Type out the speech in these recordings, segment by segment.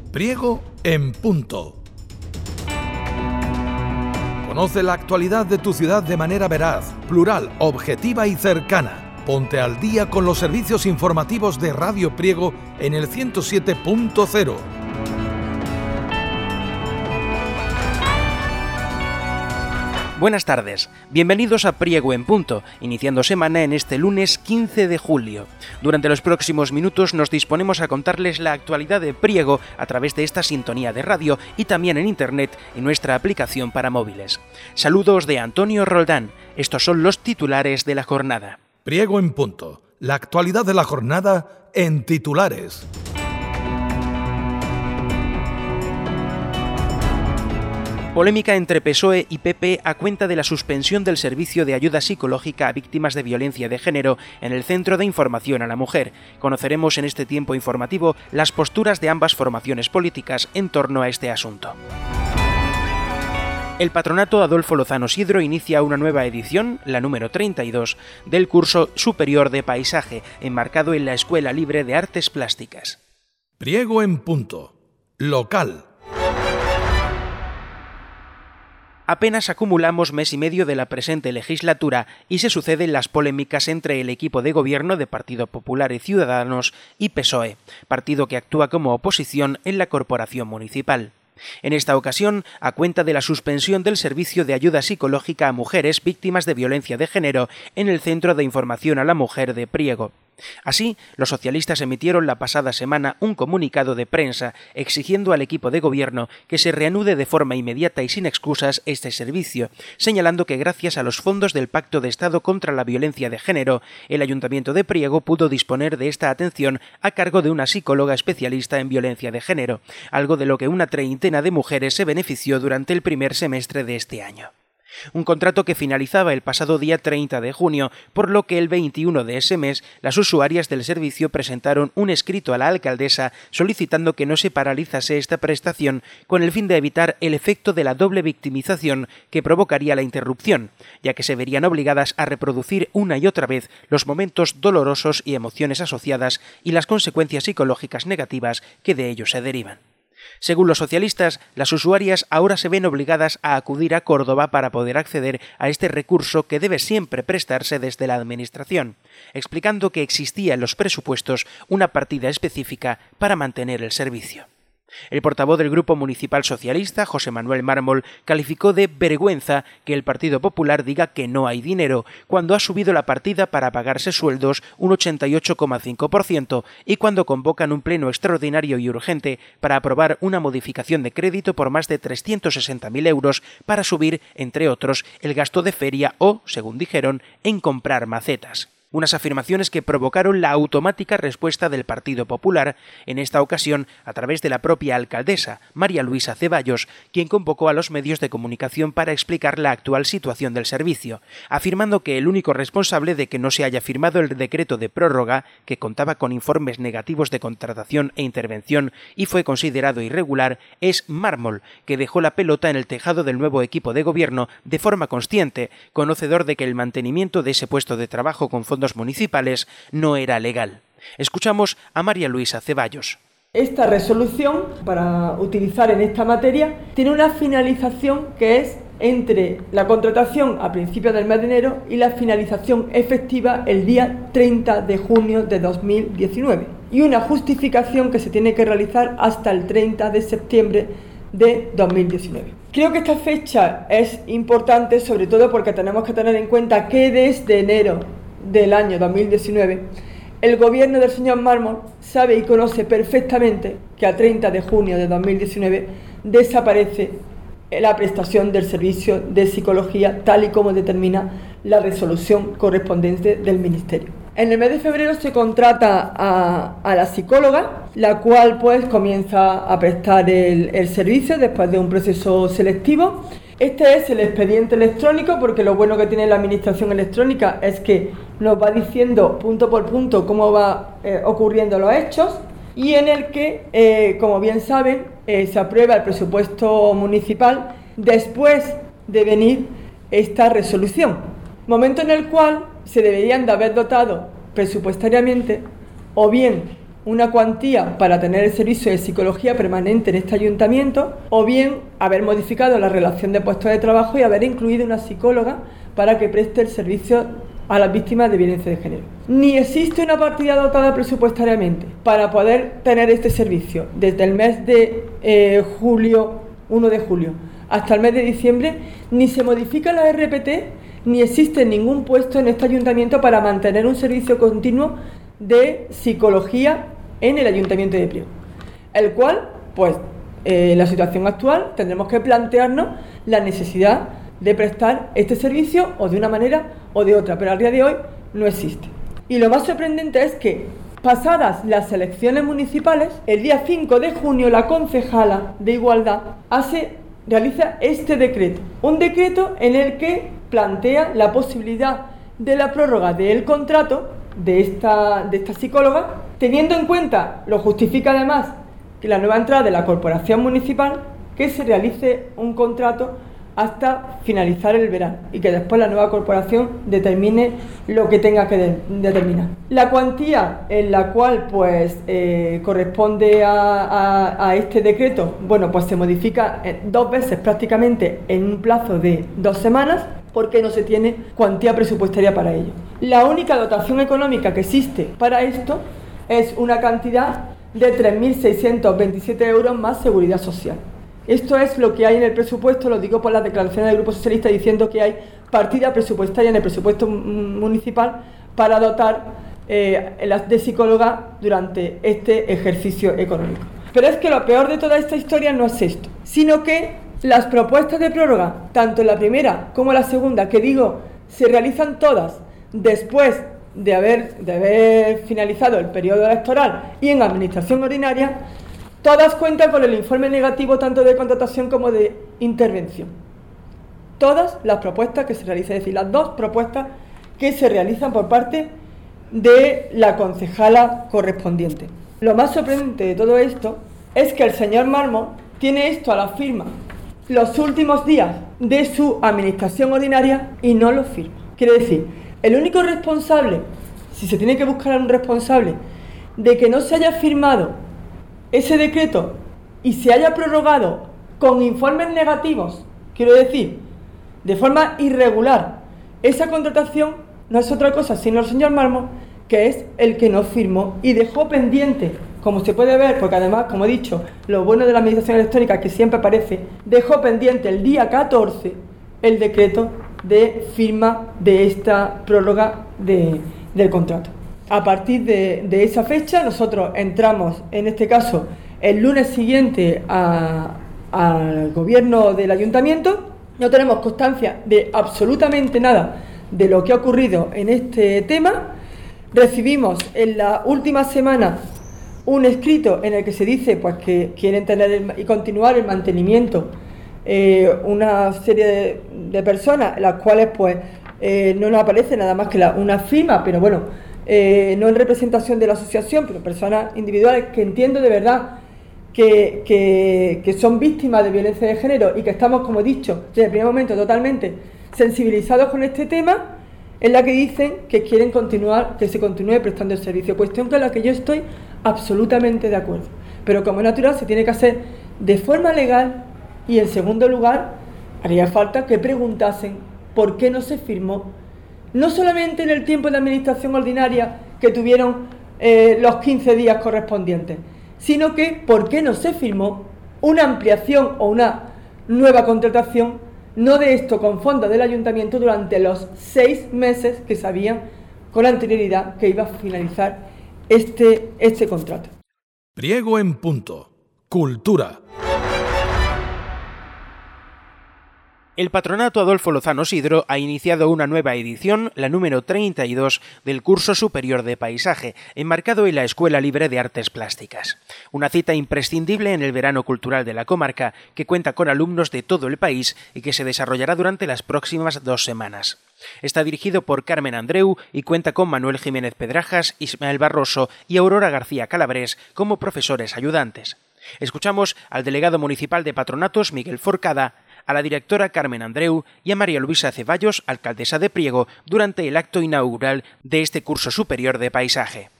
Priego en Punto. Conoce la actualidad de tu ciudad de manera veraz, plural, objetiva y cercana. Ponte al día con los servicios informativos de Radio Priego en el 107.0. Buenas tardes, bienvenidos a Priego en Punto, iniciando semana en este lunes 15 de julio. Durante los próximos minutos nos disponemos a contarles la actualidad de Priego a través de esta sintonía de radio y también en internet en nuestra aplicación para móviles. Saludos de Antonio Roldán, estos son los titulares de la jornada. Priego en Punto, la actualidad de la jornada en titulares. Polémica entre PSOE y PP a cuenta de la suspensión del servicio de ayuda psicológica a víctimas de violencia de género en el Centro de Información a la Mujer. Conoceremos en este tiempo informativo las posturas de ambas formaciones políticas en torno a este asunto. El Patronato Adolfo Lozano Sidro inicia una nueva edición, la número 32, del curso superior de paisaje, enmarcado en la Escuela Libre de Artes Plásticas. Priego en Punto, local. Apenas acumulamos mes y medio de la presente legislatura y se suceden las polémicas entre el equipo de gobierno de Partido Popular y Ciudadanos y PSOE, partido que actúa como oposición en la corporación municipal. En esta ocasión, a cuenta de la suspensión del servicio de ayuda psicológica a mujeres víctimas de violencia de género en el Centro de Información a la Mujer de Priego. Así, los socialistas emitieron la pasada semana un comunicado de prensa exigiendo al equipo de gobierno que se reanude de forma inmediata y sin excusas este servicio, señalando que gracias a los fondos del Pacto de Estado contra la Violencia de Género, el Ayuntamiento de Priego pudo disponer de esta atención a cargo de una psicóloga especialista en violencia de género, algo de lo que una treintena de mujeres se benefició durante el primer semestre de este año. Un contrato que finalizaba el pasado día 30 de junio, por lo que el 21 de ese mes las usuarias del servicio presentaron un escrito a la alcaldesa solicitando que no se paralizase esta prestación con el fin de evitar el efecto de la doble victimización que provocaría la interrupción, ya que se verían obligadas a reproducir una y otra vez los momentos dolorosos y emociones asociadas y las consecuencias psicológicas negativas que de ello se derivan. Según los socialistas, las usuarias ahora se ven obligadas a acudir a Córdoba para poder acceder a este recurso que debe siempre prestarse desde la Administración, explicando que existía en los presupuestos una partida específica para mantener el servicio. El portavoz del Grupo Municipal Socialista, José Manuel Mármol, calificó de vergüenza que el Partido Popular diga que no hay dinero, cuando ha subido la partida para pagarse sueldos un 88,5% y cuando convocan un pleno extraordinario y urgente para aprobar una modificación de crédito por más de 360.000 euros para subir, entre otros, el gasto de feria o, según dijeron, en comprar macetas. Unas afirmaciones que provocaron la automática respuesta del Partido Popular, en esta ocasión a través de la propia alcaldesa, María Luisa Ceballos, quien convocó a los medios de comunicación para explicar la actual situación del servicio, afirmando que el único responsable de que no se haya firmado el decreto de prórroga, que contaba con informes negativos de contratación e intervención y fue considerado irregular, es Mármol, que dejó la pelota en el tejado del nuevo equipo de gobierno de forma consciente, conocedor de que el mantenimiento de ese puesto de trabajo con fondos municipales no era legal. Escuchamos a María Luisa Ceballos. Esta resolución, para utilizar en esta materia, tiene una finalización que es entre la contratación a principios del mes de enero y la finalización efectiva el día 30 de junio de 2019 y una justificación que se tiene que realizar hasta el 30 de septiembre de 2019. Creo que esta fecha es importante, sobre todo porque tenemos que tener en cuenta que desde enero del año 2019, el gobierno del señor Mármol sabe y conoce perfectamente que a 30 de junio de 2019 desaparece la prestación del servicio de psicología tal y como determina la resolución correspondiente del Ministerio. En el mes de febrero se contrata a la psicóloga, la cual pues comienza a prestar el servicio después de un proceso selectivo. Este es el expediente electrónico, porque lo bueno que tiene la administración electrónica es que nos va diciendo punto por punto cómo va ocurriendo los hechos, y en el que, como bien saben, se aprueba el presupuesto municipal después de venir esta resolución, momento en el cual se deberían de haber dotado presupuestariamente o bien una cuantía para tener el servicio de psicología permanente en este ayuntamiento, o bien haber modificado la relación de puestos de trabajo y haber incluido una psicóloga para que preste el servicio a las víctimas de violencia de género. Ni existe una partida dotada presupuestariamente para poder tener este servicio desde el mes de julio, 1 de julio, hasta el mes de diciembre, ni se modifica la RPT, ni existe ningún puesto en este ayuntamiento para mantener un servicio continuo de psicología en el ayuntamiento de Priego, el cual, pues, la situación actual tendremos que plantearnos la necesidad de prestar este servicio o de una manera o de otra, pero al día de hoy no existe. Y lo más sorprendente es que, pasadas las elecciones municipales, el día 5 de junio la concejala de Igualdad realiza este decreto, un decreto en el que plantea la posibilidad de la prórroga del contrato de esta psicóloga, teniendo en cuenta, lo justifica además, que la nueva entrada de la corporación municipal, que se realice un contrato hasta finalizar el verano y que después la nueva corporación determine lo que tenga que determinar. La cuantía en la cual pues corresponde a este decreto, bueno, pues se modifica 2 veces prácticamente en un plazo de 2 semanas, porque no se tiene cuantía presupuestaria para ello. La única dotación económica que existe para esto es una cantidad de 3.627 euros más seguridad social. Esto es lo que hay en el presupuesto, lo digo por las declaraciones del Grupo Socialista diciendo que hay partida presupuestaria en el presupuesto municipal para dotar de psicóloga durante este ejercicio económico. Pero es que lo peor de toda esta historia no es esto, sino que las propuestas de prórroga, tanto la primera como la segunda, que digo, se realizan todas después de haber finalizado el periodo electoral y en administración ordinaria, todas cuentan con el informe negativo tanto de contratación como de intervención. Todas las propuestas que se realizan, es decir, las 2 propuestas que se realizan por parte de la concejala correspondiente. Lo más sorprendente de todo esto es que el señor Mármol tiene esto a la firma los últimos días de su administración ordinaria y no lo firma. Quiere decir, el único responsable, si se tiene que buscar a un responsable, de que no se haya firmado ese decreto y se haya prorrogado con informes negativos, quiero decir, de forma irregular, esa contratación no es otra cosa sino el señor Mármol, que es el que no firmó y dejó pendiente, como se puede ver, porque además, como he dicho, lo bueno de la administración electrónica que siempre aparece, dejó pendiente el día 14 el decreto de firma de esta prórroga del contrato. A partir de esa fecha nosotros entramos, en este caso, el lunes siguiente al gobierno del ayuntamiento. No tenemos constancia de absolutamente nada de lo que ha ocurrido en este tema. Recibimos en la última semana un escrito en el que se dice pues que quieren tener y continuar el mantenimiento una serie de personas, las cuales pues no nos aparece nada más que una firma, pero bueno, no en representación de la asociación, pero personas individuales que entiendo de verdad que son víctimas de violencia de género y que estamos, como he dicho, desde el primer momento totalmente sensibilizados con este tema, en la que dicen que quieren continuar, que se continúe prestando el servicio, cuestión con la que yo estoy absolutamente de acuerdo. Pero como es natural, se tiene que hacer de forma legal y, en segundo lugar, haría falta que preguntasen por qué no se firmó, no solamente en el tiempo de administración ordinaria que tuvieron los 15 días correspondientes, sino que por qué no se firmó una ampliación o una nueva contratación, no de esto con fondos del ayuntamiento, durante los 6 meses que sabían con anterioridad que iba a finalizar este contrato. Priego en punto. Cultura. El Patronato Adolfo Lozano Sidro ha iniciado una nueva edición, la número 32, del Curso Superior de Paisaje, enmarcado en la Escuela Libre de Artes Plásticas. Una cita imprescindible en el verano cultural de la comarca, que cuenta con alumnos de todo el país y que se desarrollará durante las próximas 2 semanas. Está dirigido por Carmen Andreu y cuenta con Manuel Jiménez Pedrajas, Ismael Barroso y Aurora García Calabrés como profesores ayudantes. Escuchamos al delegado municipal de Patronatos, Miguel Forcada, a la directora Carmen Andreu y a María Luisa Ceballos, alcaldesa de Priego, durante el acto inaugural de este curso superior de paisaje.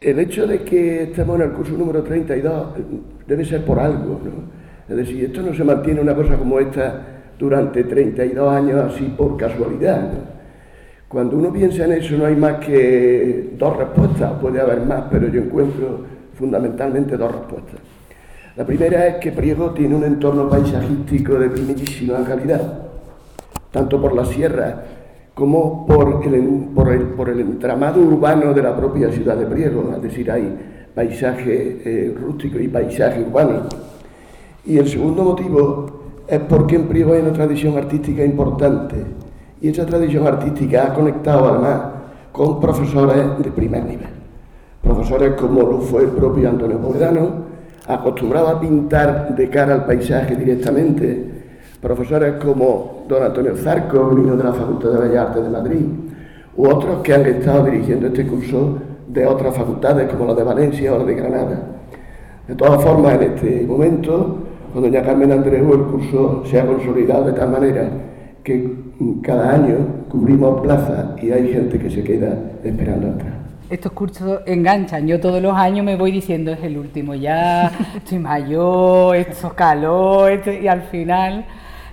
El hecho de que estemos en el curso número 32 debe ser por algo, ¿no? Es decir, esto no se mantiene una cosa como esta durante 32 años así por casualidad, ¿no? Cuando uno piensa en eso no hay más que dos respuestas, puede haber más, pero yo encuentro fundamentalmente dos respuestas. La primera es que Priego tiene un entorno paisajístico de primerísima calidad, tanto por la sierra como por el entramado urbano de la propia ciudad de Priego, es decir, hay paisaje rústico y paisaje urbano. Y el segundo motivo es porque en Priego hay una tradición artística importante, y esa tradición artística ha conectado además con profesores de primer nivel. Profesores como lo fue el propio Antonio Povedano, acostumbrado a pintar de cara al paisaje directamente, profesores como don Antonio Zarco, venido de la Facultad de Bellas Artes de Madrid, u otros que han estado dirigiendo este curso de otras facultades como la de Valencia o la de Granada. De todas formas, en este momento, con doña Carmen Andreu, el curso se ha consolidado de tal manera que cada año cubrimos plazas y hay gente que se queda esperando entrar. Estos cursos enganchan. Yo todos los años me voy diciendo es el último, ya estoy mayor, esto es calor, y al final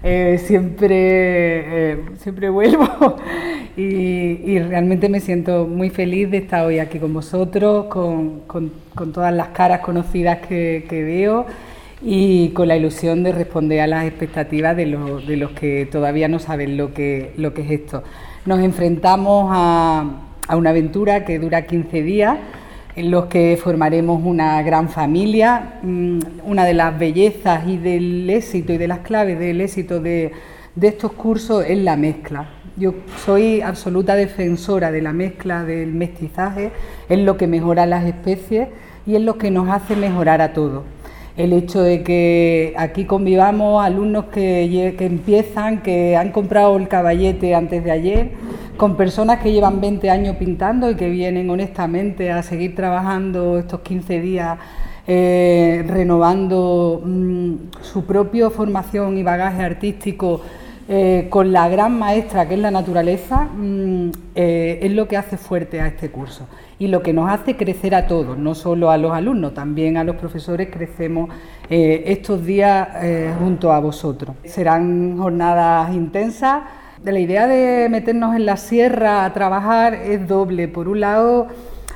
siempre vuelvo y realmente me siento muy feliz de estar hoy aquí con vosotros, con todas las caras conocidas que veo y con la ilusión de responder a las expectativas de los que todavía no saben lo que es esto. Nos enfrentamos a una aventura que dura 15 días, en los que formaremos una gran familia. Una de las bellezas y del éxito y de las claves del éxito de estos cursos es la mezcla. Yo soy absoluta defensora de la mezcla, del mestizaje, es lo que mejora las especies y es lo que nos hace mejorar a todos. El hecho de que aquí convivamos alumnos que empiezan, que han comprado el caballete antes de ayer, con personas que llevan 20 años pintando y que vienen honestamente a seguir trabajando estos 15 días, renovando su propia formación y bagaje artístico con la gran maestra que es la naturaleza, es lo que hace fuerte a este curso y lo que nos hace crecer a todos, no solo a los alumnos, también a los profesores crecemos estos días junto a vosotros. Serán jornadas intensas. La idea de meternos en la sierra a trabajar es doble. Por un lado,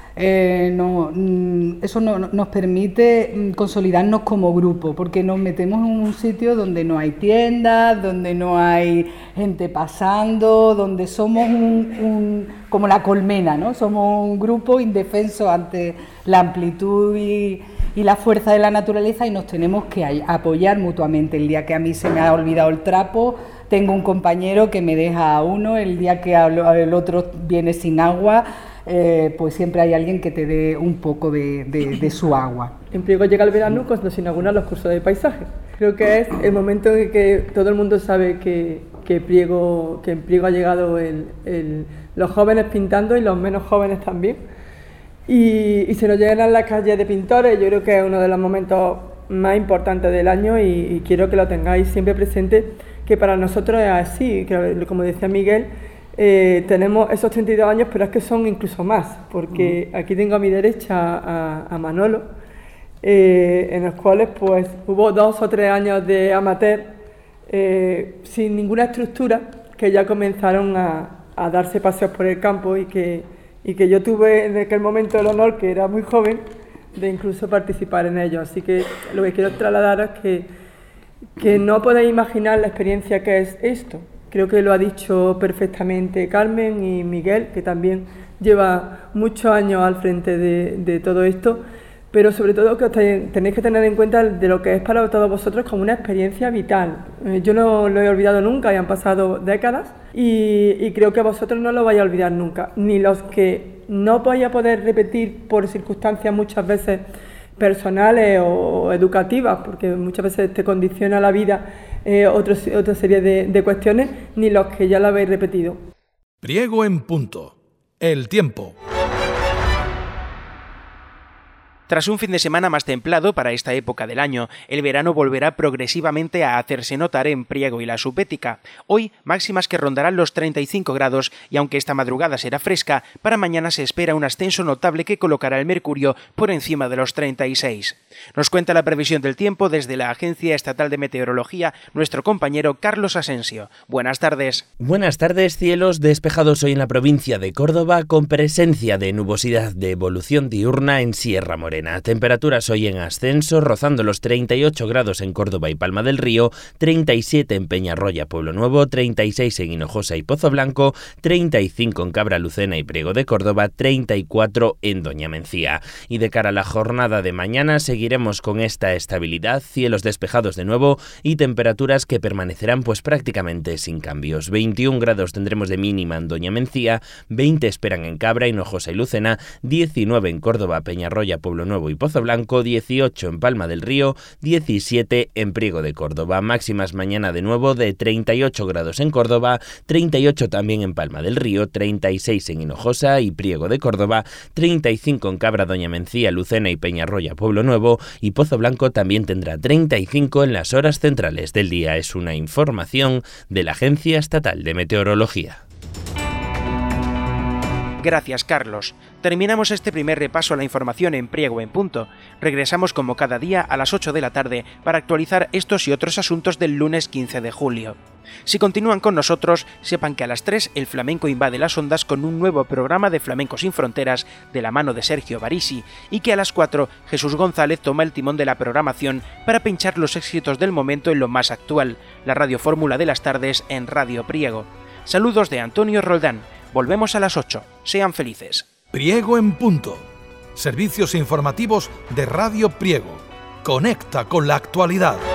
eso nos permite consolidarnos como grupo, porque nos metemos en un sitio donde no hay tiendas, donde no hay gente pasando, donde somos como la colmena, ¿no? Somos un grupo indefenso ante la amplitud y la fuerza de la naturaleza y nos tenemos que apoyar mutuamente. El día que a mí se me ha olvidado el trapo, tengo un compañero que me deja a uno, el día que el otro viene sin agua, pues siempre hay alguien que te dé un poco de su agua. En Priego llega el verano cuando se inauguran los cursos de paisaje. Creo que es el momento en que todo el mundo sabe que en Priego ha llegado los jóvenes pintando y los menos jóvenes también. Y se nos llenan las calles de pintores. Yo creo que es uno de los momentos más importantes del año y quiero que lo tengáis siempre presente, que para nosotros es así, que como decía Miguel, tenemos esos 32 años, pero es que son incluso más, porque aquí tengo a mi derecha a Manolo, en los cuales pues hubo 2 o 3 años de amateur sin ninguna estructura, que ya comenzaron a darse paseos por el campo y que yo tuve en aquel momento el honor, que era muy joven, de incluso participar en ellos. Así que lo que quiero trasladaros es que no podéis imaginar la experiencia que es esto. Creo que lo ha dicho perfectamente Carmen y Miguel, que también lleva muchos años al frente de todo esto, pero sobre todo que os tenéis que tener en cuenta de lo que es para todos vosotros como una experiencia vital. Yo no lo he olvidado nunca y han pasado décadas y creo que vosotros no lo vais a olvidar nunca, ni los que no vais a poder repetir por circunstancias muchas veces personales o educativas, porque muchas veces te condiciona la vida otra serie de cuestiones, ni los que ya lo habéis repetido. Priego en punto. El tiempo. Tras un fin de semana más templado para esta época del año, el verano volverá progresivamente a hacerse notar en Priego y la Supética. Hoy, máximas que rondarán los 35 grados y aunque esta madrugada será fresca, para mañana se espera un ascenso notable que colocará el mercurio por encima de los 36. Nos cuenta la previsión del tiempo desde la Agencia Estatal de Meteorología nuestro compañero Carlos Asensio. Buenas tardes. Buenas tardes, cielos despejados hoy en la provincia de Córdoba con presencia de nubosidad de evolución diurna en Sierra Morena. Temperaturas hoy en ascenso, rozando los 38 grados en Córdoba y Palma del Río, 37 en Peñarroya, Pueblo Nuevo, 36 en Hinojosa y Pozo Blanco, 35 en Cabra Lucena y Priego de Córdoba, 34 en Doña Mencía. Y de cara a la jornada de mañana seguiremos con esta estabilidad, cielos despejados de nuevo y temperaturas que permanecerán pues prácticamente sin cambios. 21 grados tendremos de mínima en Doña Mencía, 20 esperan en Cabra, Hinojosa y Lucena, 19 en Córdoba, Peñarroya, Pueblo Nuevo y Pozo Blanco, 18 en Palma del Río, 17 en Priego de Córdoba. Máximas mañana de nuevo de 38 grados en Córdoba, 38 también en Palma del Río, 36 en Hinojosa y Priego de Córdoba, 35 en Cabra, Doña Mencía, Lucena y Peñarroya, Pueblo Nuevo, y Pozo Blanco también tendrá 35 en las horas centrales del día. Es una información de la Agencia Estatal de Meteorología. Gracias, Carlos. Terminamos este primer repaso a la información en Priego en Punto. Regresamos como cada día a las 8 de la tarde para actualizar estos y otros asuntos del lunes 15 de julio. Si continúan con nosotros, sepan que a las 3 el flamenco invade las ondas con un nuevo programa de Flamenco sin Fronteras de la mano de Sergio Barisi y que a las 4 Jesús González toma el timón de la programación para pinchar los éxitos del momento en lo más actual, la radiofórmula de las tardes en Radio Priego. Saludos de Antonio Roldán. Volvemos a las 8. Sean felices. Priego en Punto. Servicios informativos de Radio Priego. Conecta con la actualidad.